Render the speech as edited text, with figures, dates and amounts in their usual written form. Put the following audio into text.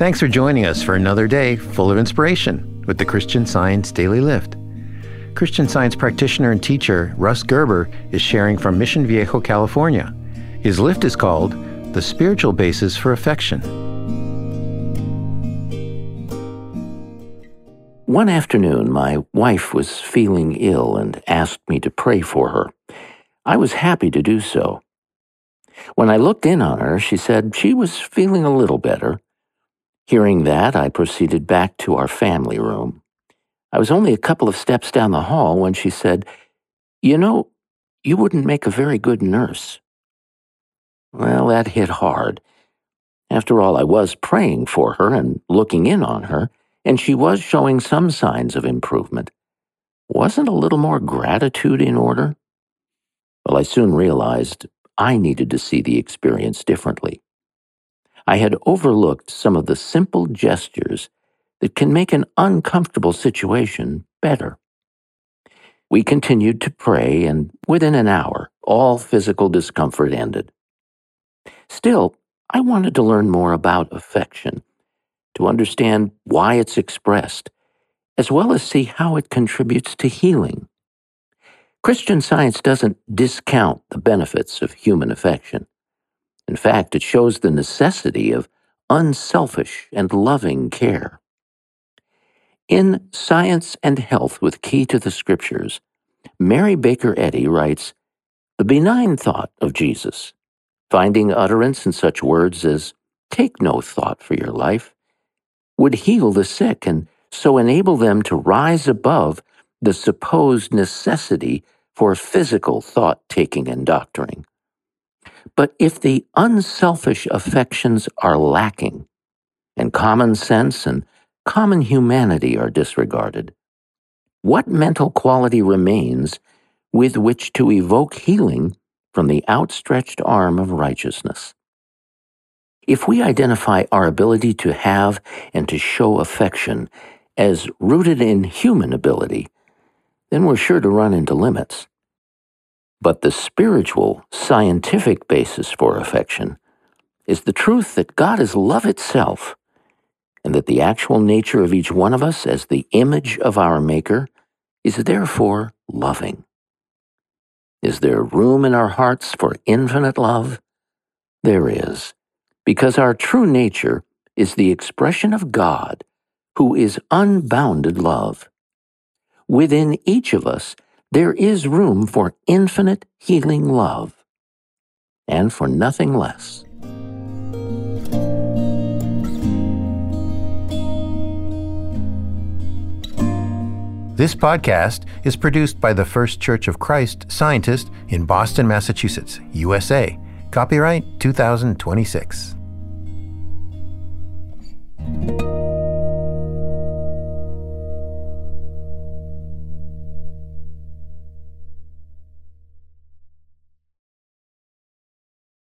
Thanks for joining us for another day full of inspiration with the Christian Science Daily Lift. Christian Science practitioner and teacher Russ Gerber is sharing from Mission Viejo, California. His lift is called The Spiritual Basis for Affection. One afternoon, my wife was feeling ill and asked me to pray for her. I was happy to do so. When I looked in on her, she said she was feeling a little better. Hearing that, I proceeded back to our family room. I was only a couple of steps down the hall when she said, "You know, you wouldn't make a very good nurse." Well, that hit hard. After all, I was praying for her and looking in on her, and she was showing some signs of improvement. Wasn't a little more gratitude in order? Well, I soon realized I needed to see the experience differently. I had overlooked some of the simple gestures that can make an uncomfortable situation better. We continued to pray, and within an hour, all physical discomfort ended. Still, I wanted to learn more about affection, to understand why it's expressed, as well as see how it contributes to healing. Christian Science doesn't discount the benefits of human affection. In fact, it shows the necessity of unselfish and loving care. In Science and Health with Key to the Scriptures, Mary Baker Eddy writes, "The benign thought of Jesus, finding utterance in such words as, 'Take no thought for your life,' would heal the sick and so enable them to rise above the supposed necessity for physical thought-taking and doctoring. But if the unselfish affections are lacking, and common sense and common humanity are disregarded, what mental quality remains with which to evoke healing from the outstretched arm of righteousness?" If we identify our ability to have and to show affection as rooted in human ability, then we're sure to run into limits. But the spiritual, scientific basis for affection is the truth that God is love itself, and that the actual nature of each one of us as the image of our Maker is therefore loving. Is there room in our hearts for infinite love? There is, because our true nature is the expression of God, who is unbounded love. Within each of us, there is room for infinite healing love, and for nothing less. This podcast is produced by the First Church of Christ Scientist in Boston, Massachusetts, USA. Copyright 2026.